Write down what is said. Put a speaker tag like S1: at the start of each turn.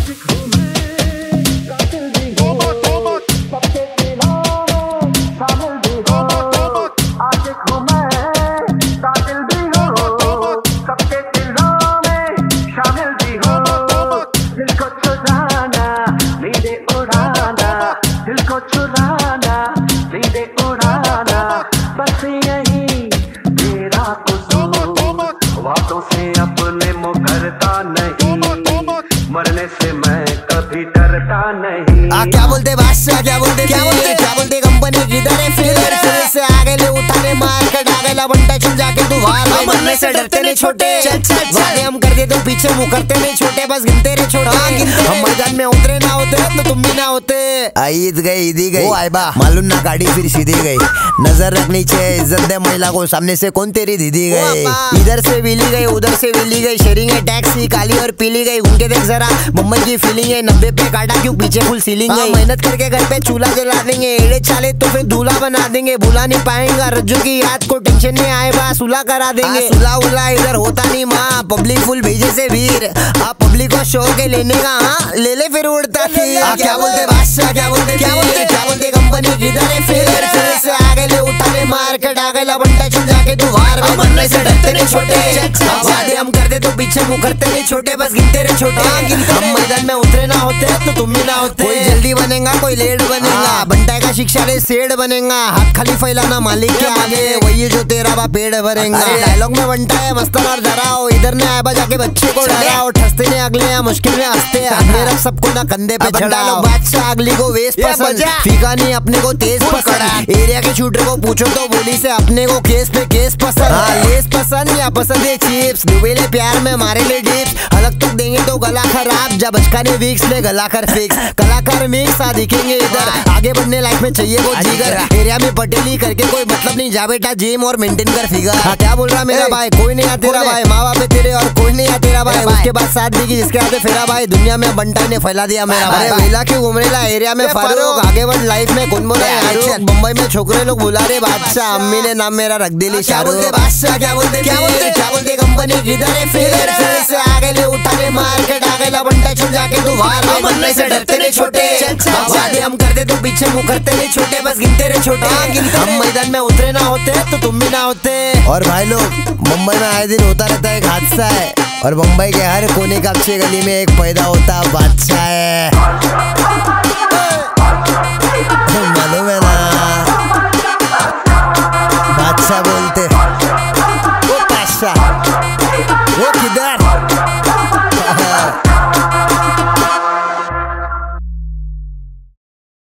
S1: मरने से मैं कभी डरता नहीं।
S2: क्या बोलते बादशाह, क्या बोलते कंपनी किधर है फिर से आगे ले उठाने मार कर डागेला बंटा चल जाके तू बाहर। मरने से डरते नहीं छोटे, वादे हम करते तो पीछे मुँह करते नहीं छोटे, बस गिनते रहे छोटे। हम मैदान में उतरे ना होते तो तुम भी ना होते। ईद गई वो आइबा मालूम ना गाड़ी फिर सीधी गई। नजर रखनी चाहिए, इज्जत दे महिला को, सामने से कौन तेरी दीदी गई। इधर से विली गई उधर से विली गई, शेयरिंग है टैक्सी काली और पीली गई। उनके देख जरा मुंबई की फीलिंग है, 90 पे काटा क्यों पीछे फुल सीलिंग है। मेहनत करके घर पे चूल्हा जला देंगे, एड़े चाले तो फिर दूल्हा बना देंगे। भुला नहीं पाएंगा रज्जू की याद को, टेंशन में आए बा सुला करा देंगे। सुला उला इधर होता नहीं माँ, पब्लिक फुल भेजे से वीर। आप पब्लिक को शौक है लेने का, हाँ ले ले फिर उड़ता फिर। क्या बोलते बादशाह, क्या बोलते कंपनी किधर है फिर से आगे ले उठाने मार के डागेला बंटा चल जाके तू बाहर। मरने से डरते नहीं छोटे, वादे हम करते तो पीछे मुँह करते नहीं छोटे, बस गिनते रहे छोटे। हम मैदान में उतरे ना होते तो तुम भी ना होते। कोई जल्दी बनेगा कोई लेट बनेगा, बंटा का शिक्षा ले सेठ बनेगा। हाथ खाली फैलाना मालिक के आगे, वही जो तेरा बा पेड़ भरेगा। डायलॉग में बंटा है मस्तर और डराओ, इधर ने आए जाके बच्चे को डराओ। ठसते ने अगले यहाँ मुश्किल में हंसते, आगे रख सबको ना कंधे पे चढ़ाओ। बादशाह अगली को वेस्ट पसंद, फीका नहीं अपने को तेज पसंद। एरिया के शूटर को पूछो तो बोली से अपने को केस पे केस पसंद। लेस पसंद या पसंद है चिप्स, डुबेले प्यार में मारे ले डिप्स। अलग तक देंगे तो गला खराब, जब बचका ने वीक्स ले गला कर फिक्स। कलाकार मिक्स आ दिखेंगे इधर, आगे बढ़ने लाइफ में चाहिए वो जिगर। एरिया में पटेली करके कोई मतलब नहीं, जा बेटा जिम और मेंटेन कर फिगर। क्या बोल रहा मेरा भाई, कोई नहीं आ तेरा भाई, माँ बाप है तेरे और कोई नहीं आ तेरा भाई। उसके बाद साथ दी जिसके आते फेरा भाई, दुनिया में बंटा ने फैला दिया मेरा भाई। वेला क्यों घूमरेला एरिया में फारूक, आगे बढ़ लाइफ में कौन बोला यार। मुंबई में छोकरे लोग बुला रहे बादशाह, अम्मी ने नाम मेरा रख दिली शाहरुख। बादशाह क्या बोलते कंपनी किधर है फिर से आगे ले उठाने मार के डागेला बंटा चल जाके तू बाहर। मरने से डरते नहीं छोटे, वादे हम करते तो पीछे मुँह करते नहीं छोटे, बस गिनते रहे छोटे। हम मैदान में उतरे ना होते तो तुम भी ना होते। और भाई लोग मुंबई में आए दिन होता रहता है एक हादसा है, और मुंबई के हर कोने का अच्छे गली में एक पैदा होता बादशाह है।